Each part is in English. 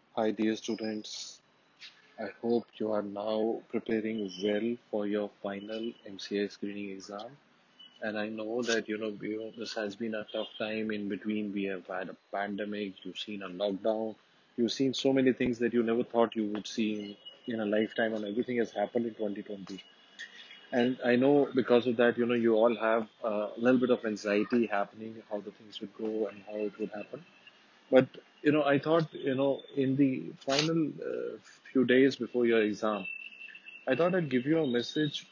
Hi, dear students. I hope you are now preparing well for your final MCI screening exam. And I know that this has been a tough time in between. We have had a pandemic, you've seen a lockdown, you've seen so many things that you never thought you would see in a lifetime, and everything has happened in 2020. And I know because of that, you all have a little bit of anxiety happening, how the things would go and how it would happen. But I thought, in the final few days before your exam, I thought I'd give you a message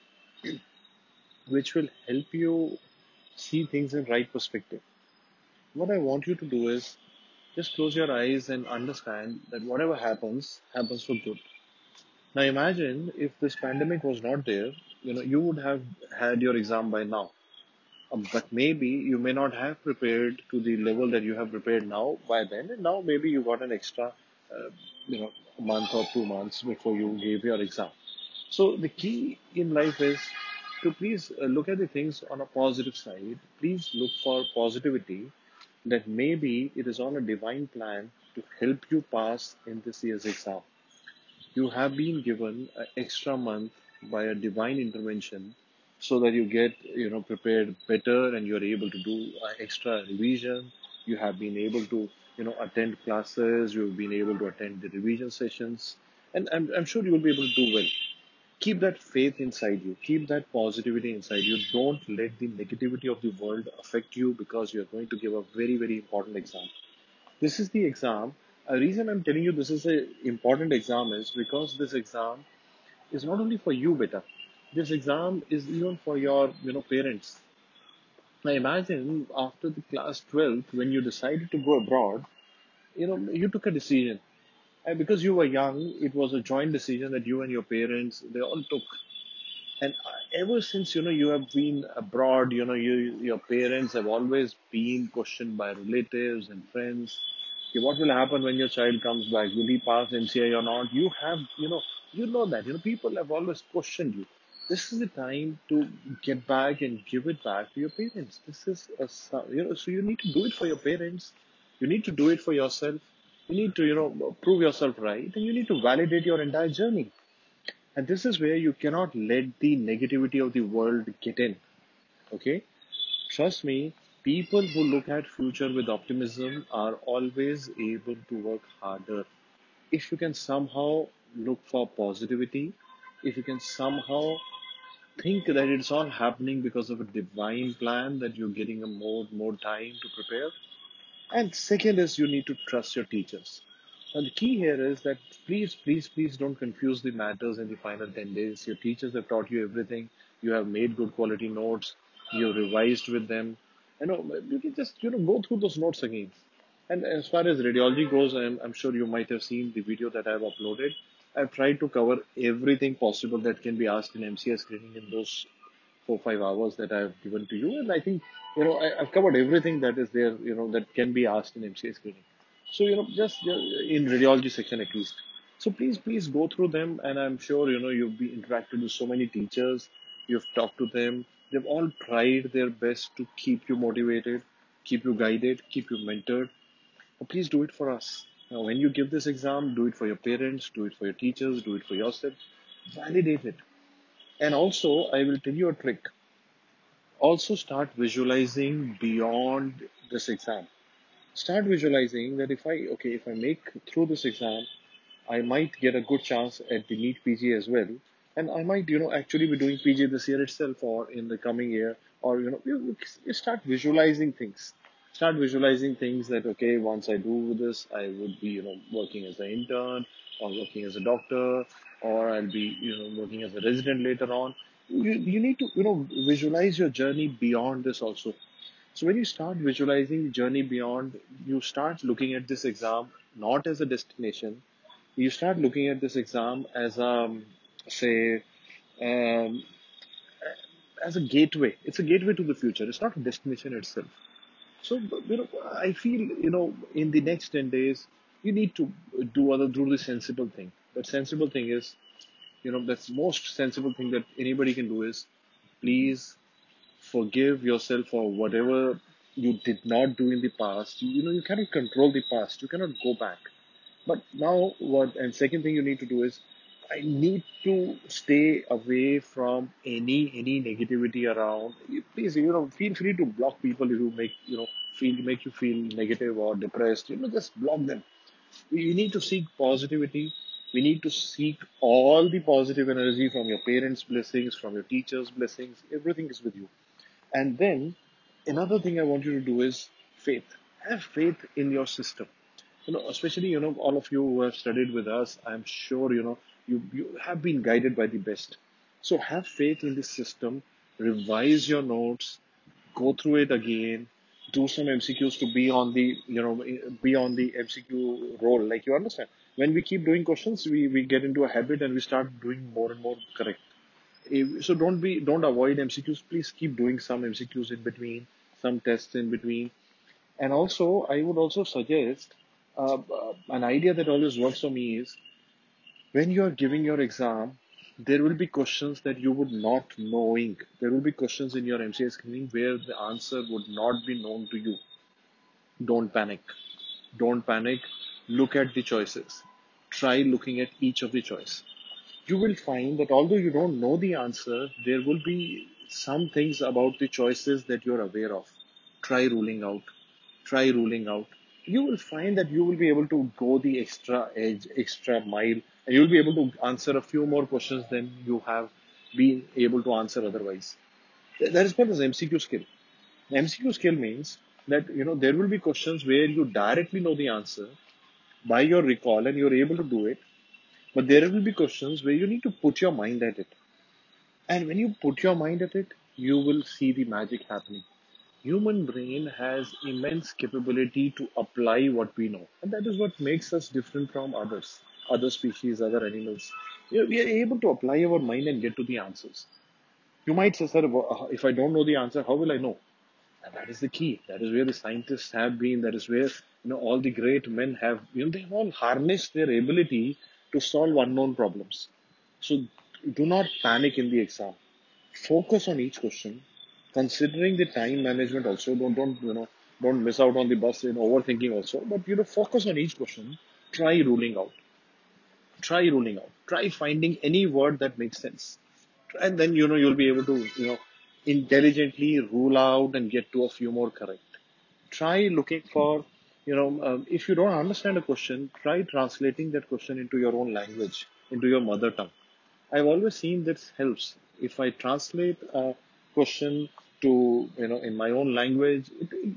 which will help you see things in right perspective. What I want you to do is just close your eyes and understand that whatever happens, happens for good. Now imagine if this pandemic was not there, you would have had your exam by now. But maybe you may not have prepared to the level that you have prepared now by then, and now maybe you got an extra, uh, a month or 2 months before you gave your exam. So the key in life is to please look at the things on a positive side. Please look for positivity that maybe it is on a divine plan to help you pass in this year's exam. You have been given an extra month by a divine intervention so that you get prepared better and you're able to do extra revision. You have been able to attend classes, you've been able to attend the revision sessions, and I'm sure you will be able to do well. Keep that faith inside you, keep that positivity inside you. Don't let the negativity of the world affect you, because you're going to give a very, very important exam. This is the exam. A reason I'm telling you this is an important exam is because this exam is not only for you, beta. This exam is even for your, parents. Now imagine after the class 12th, when you decided to go abroad, you took a decision. And because you were young, it was a joint decision that you and your parents, they all took. And ever since, you have been abroad, your parents have always been questioned by relatives and friends. Okay, what will happen when your child comes back? Will he pass MCI or not? You know that. People have always questioned you. This is the time to get back and give it back to your parents. This is so you need to do it for your parents. You need to do it for yourself. You need to, prove yourself right, and you need to validate your entire journey. And this is where you cannot let the negativity of the world get in. Okay? Trust me, people who look at future with optimism are always able to work harder. If you can somehow look for positivity, if you can somehow think that it's all happening because of a divine plan, that you're getting a more time to prepare. And second is, you need to trust your teachers. Now the key here is that please don't confuse the matters in the final 10 days. Your teachers have taught you everything. You have made good quality notes. You have revised with them. You can just go through those notes again. And as far as radiology goes, I'm sure you might have seen the video that I've uploaded. I've tried to cover everything possible that can be asked in MCS screening in those 4 5 hours that I've given to you, and I think I've covered everything that is there, that can be asked in MCA screening. So just in radiology section at least. So please go through them, and I'm sure you've been interacted with so many teachers. You've talked to them. They've all tried their best to keep you motivated, keep you guided, keep you mentored. Please do it for us. Now, when you give this exam, do it for your parents, do it for your teachers, do it for yourself. Validate it. And also, I will tell you a trick. Also start visualizing beyond this exam. Start visualizing that if I make through this exam, I might get a good chance at the NEET PG as well, and I might actually be doing PG this year itself or in the coming year. Or you start visualizing things. Start visualizing things that, okay, once I do this, I would be working as an intern, or working as a doctor, or I'll be working as a resident later on. You need to visualize your journey beyond this also. So when you start visualizing the journey beyond, you start looking at this exam not as a destination. You start looking at this exam as say um, as a gateway. It's a gateway to the future. It's not a destination itself. So I feel in the next 10 days you need to do the sensible thing. That sensible thing is, that's most sensible thing that anybody can do is, please forgive yourself for whatever you did not do in the past. You cannot control the past. You cannot go back. But now what, and second thing you need to do is, I need to stay away from any negativity around. Please, feel free to block people who make you feel negative or depressed. Just block them. We need to seek positivity. We need to seek all the positive energy from your parents' blessings, from your teachers' blessings. Everything is with you. And then another thing I want you to do is faith. Have faith in your system. Especially, all of you who have studied with us, I'm sure, you have been guided by the best. So have faith in the system, revise your notes, go through it again, do some MCQs to be on the MCQ roll. Like, you understand. When we keep doing questions, we get into a habit and we start doing more and more correct. So don't avoid MCQs. Please keep doing some MCQs in between, some tests in between. And also, I would also suggest an idea that always works for me is, when you are giving your exam, there will be questions that you would not knowing. There will be questions in your MCA screening where the answer would not be known to you. Don't panic. Don't panic. Look at the choices. Try looking at each of the choice. You will find that although you don't know the answer, there will be some things about the choices that you're aware of. Try ruling out. Try ruling out. You will find that you will be able to go the extra edge, extra mile, and you'll be able to answer a few more questions than you have been able to answer otherwise. That is called as MCQ skill. MCQ skill means that there will be questions where you directly know the answer by your recall and you're able to do it, but there will be questions where you need to put your mind at it. And when you put your mind at it, you will see the magic happening. Human brain has immense capability to apply what we know, and that is what makes us different from others, other species, other animals. We are able to apply our mind and get to the answers. You might say, sir, if I don't know the answer, how will I know? And that is the key. That is where the scientists have been. That is where all the great men have. They've all harnessed their ability to solve unknown problems. So do not panic in the exam. Focus on each question, considering the time management also. Don't miss out on the bus in overthinking also. But focus on each question. Try ruling out. Try ruling out. Try finding any word that makes sense, and then you'll be able to intelligently rule out and get to a few more correct. Try looking for, if you don't understand a question, try translating that question into your own language, into your mother tongue. I've always seen this helps. If I translate a question to, in my own language,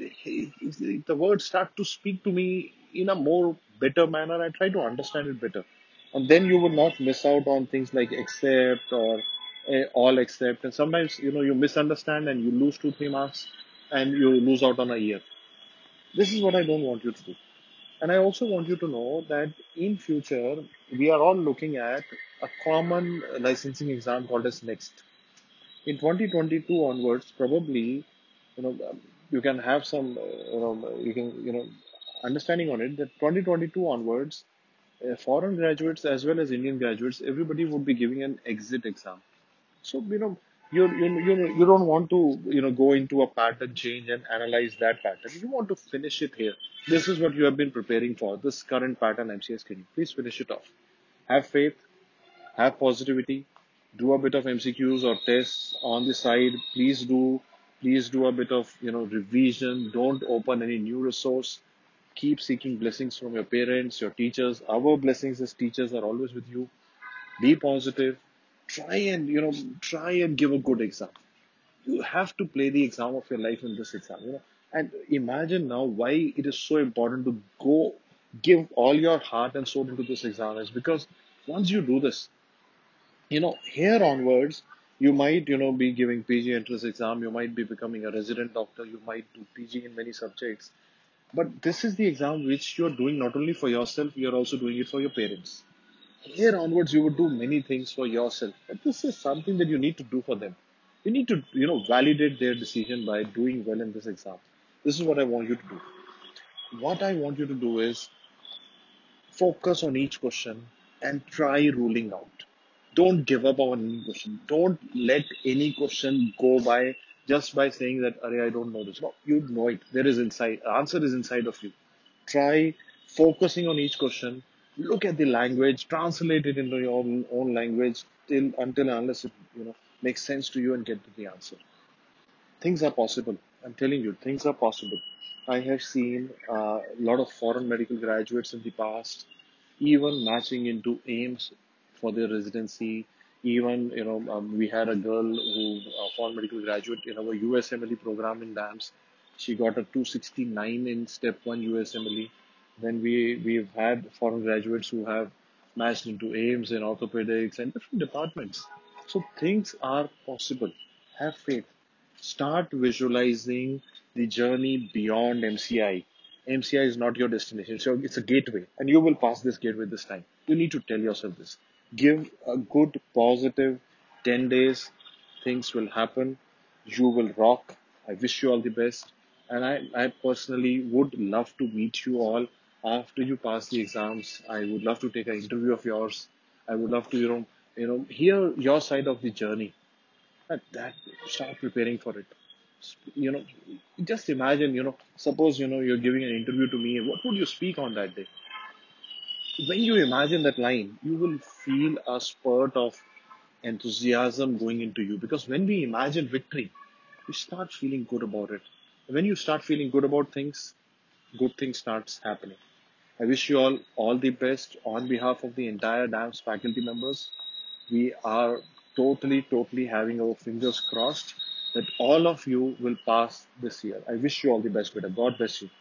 the words start to speak to me in a more better manner. I try to understand it better. And then you will not miss out on things like accept or all accept. And sometimes, you misunderstand and you lose 2, 3 marks and you lose out on a year. This is what I don't want you to do. And I also want you to know that in future, we are all looking at a common licensing exam called as NEXT. In 2022 onwards, probably, you can have some, understanding on it that 2022 onwards, foreign graduates as well as Indian graduates, everybody would be giving an exit exam. So, you don't want to, go into a pattern change and analyze that pattern. You want to finish it here. This is what you have been preparing for, this current pattern MCA screening. Please finish it off. Have faith, have positivity, do a bit of MCQs or tests on the side. Please do a bit of, revision. Don't open any new resource. Keep seeking blessings from your parents, your teachers. Our blessings as teachers are always with you. Be positive. Try and give a good exam. You have to play the exam of your life in this exam. And imagine now why it is so important to go give all your heart and soul into this exam is because once you do this, here onwards, you might, be giving PG entrance exam, you might be becoming a resident doctor, you might do PG in many subjects. But this is the exam which you're doing not only for yourself, you're also doing it for your parents. Here onwards, you would do many things for yourself, but this is something that you need to do for them. You need to, validate their decision by doing well in this exam. This is what I want you to do. What I want you to do is focus on each question and try ruling out. Don't give up on any question. Don't let any question go by just by saying that, Arey, I don't know this. No, you know it. There is inside. The answer is inside of you. Try focusing on each question. Look at the language, translate it into your own language till until and unless it makes sense to you and get to the answer. Things are possible. I'm telling you, things are possible. I have seen a lot of foreign medical graduates in the past, even matching into AIMS for their residency. Even, we had a girl who, foreign medical graduate in our USMLE program in DAMS. She got a 269 in step one USMLE. Then we've had foreign graduates who have matched into AIMS and orthopedics and different departments. So things are possible. Have faith. Start visualizing the journey beyond MCI. MCI is not your destination, so it's a gateway, and you will pass this gateway this time. You need to tell yourself this. Give a good, positive 10 days. Things will happen. You will rock. I wish you all the best. And I personally would love to meet you all after you pass the exams. I would love to take an interview of yours. I would love to, hear your side of the journey. That start preparing for it. You know, just imagine, suppose, you're giving an interview to me. What would you speak on that day? When you imagine that line, you will feel a spurt of enthusiasm going into you because when we imagine victory, you start feeling good about it. When you start feeling good about things, good things starts happening. I wish you all the best on behalf of the entire DAMS faculty members. We are totally having our fingers crossed that all of you will pass this year. I wish you all the best, Beta. God bless you.